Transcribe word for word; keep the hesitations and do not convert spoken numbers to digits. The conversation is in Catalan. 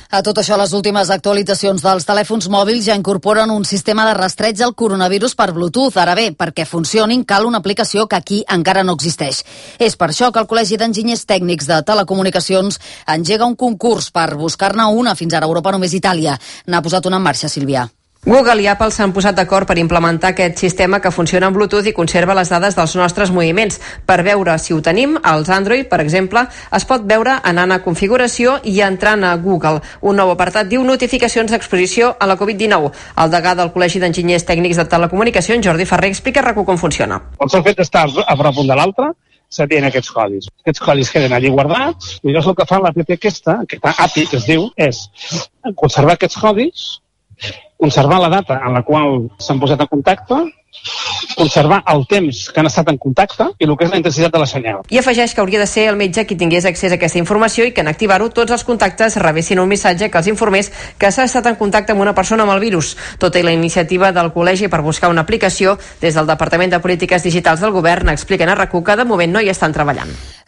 A tot això, les últimes actualitzacions dels telèfons mòbils ja incorporen un sistema de rastreig al coronavirus per Bluetooth. Ara bé, perquè funcionin cal una aplicació que aquí encara no existeix. És per això que el Col·legi d'Enginyers Tècnics de Telecomunicacions engega un concurs per buscar-ne una. Fins ara a Europa només Itàlia n'ha posat una en marxa, Sílvia. Google i Apple s'han posat d'acord per implementar aquest sistema que funciona en Bluetooth i conserva les dades dels nostres moviments. Per veure si ho tenim, als Android, per exemple, es pot veure anant a configuració i entrant a Google. Un nou apartat diu notificacions d'exposició a la covid dinou. El degà del Col·legi d'Enginyers Tècnics de Telecomunicacions, Jordi Ferrer, explica a RAC u com funciona. El sol fet d'estar a prop un de l'altre s'atien aquests codis. Aquests codis queden allí guardats i llavors el que fa l'app aquesta, aquesta A P I que es diu, és conservar aquests codis, conservar la data en la qual s'han posat en contacte, conservar el temps que han estat en contacte i el que és la intensitat de la senyal. I afegeix que hauria de ser el metge qui tingués accés a aquesta informació i que en activar-ho tots els contactes rebessin un missatge que els informés que s'ha estat en contacte amb una persona amb el virus. Tot i la iniciativa del col·legi per buscar una aplicació, des del Departament de Polítiques Digitals del Govern expliquen a RAC u que de moment no hi estan treballant.